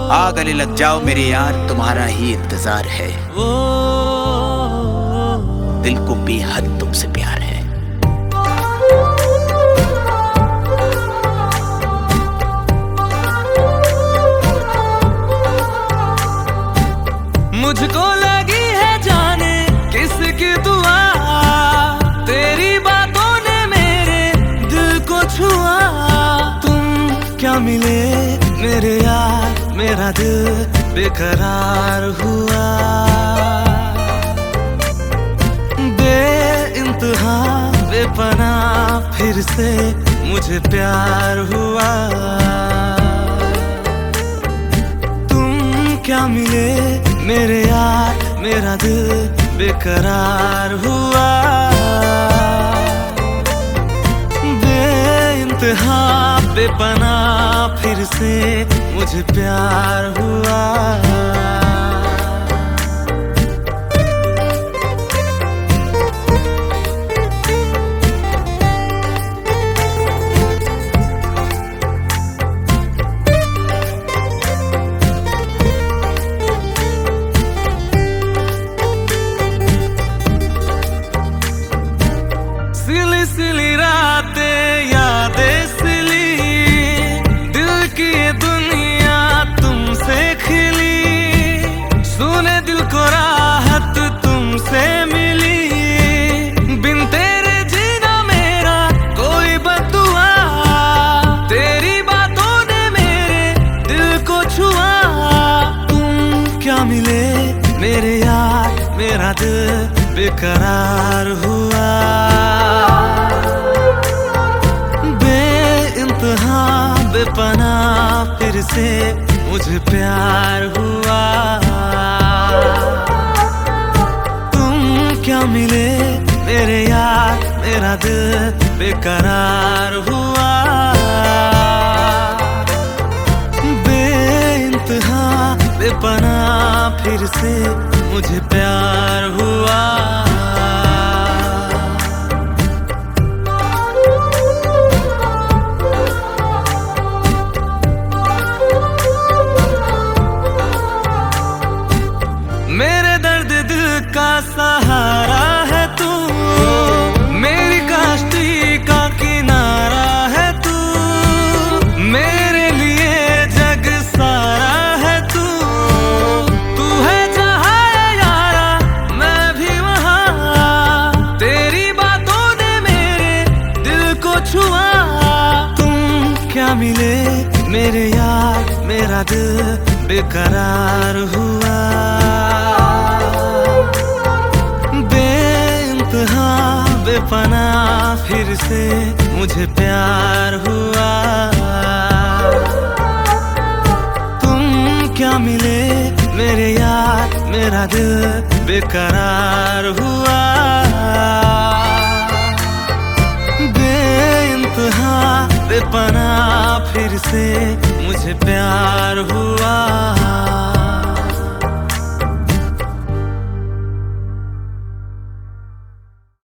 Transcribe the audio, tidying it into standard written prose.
आ गले लग जाओ मेरे यार, तुम्हारा ही इंतजार है। दिल को बेहद तुमसे प्यार है। मुझको लगी है जाने किसकी दुआ, तेरी बातों ने मेरे दिल को छुआ। तुम क्या मिले मेरे यार, मेरा दिल बेकरार हुआ। बेइंतहा बेपनाह फिर से मुझे प्यार हुआ। तुम क्या मिले मेरे यार, मेरा दिल बेकरार हुआ। बेइंतहा बेपनाह फिर से मुझे प्यार हुआ। सिली सिली रातें यादें सिली, दिल की ये दुनिया तुमसे खिली। सुने दिल को राहत तुमसे मिली, बिन तेरे जीना मेरा कोई बदुआ। तेरी बातों ने मेरे दिल को छुआ। तुम क्या मिले मेरे यार, मेरा दिल बेकरार हुआ। बेइंतहा बेपनाह फिर से मुझे प्यार हुआ। तुम क्या मिले मेरे यार, मेरा दिल बेकरार हुआ। बेइंतहा बेपनाह फिर से मुझे प्यार हुआ। मेरे दर्द दिल का सहारा है तू, मेरी कश्ती का किनारा है तू। मेरे लिए जग सारा है तू, तू है जहाँ है यारा मैं भी वहाँ। तेरी बातों ने मेरे दिल को छुआ। तुम क्या मिले मेरे यार, मेरा दिल बेकरार हुआ। बेइंतहा बेपनाह फिर से मुझे प्यार हुआ। तुम क्या मिले मेरे यार, मेरा दिल बेकरार हुआ। बेइंतहा बेपनाह फिर से मुझे प्यार हुआ।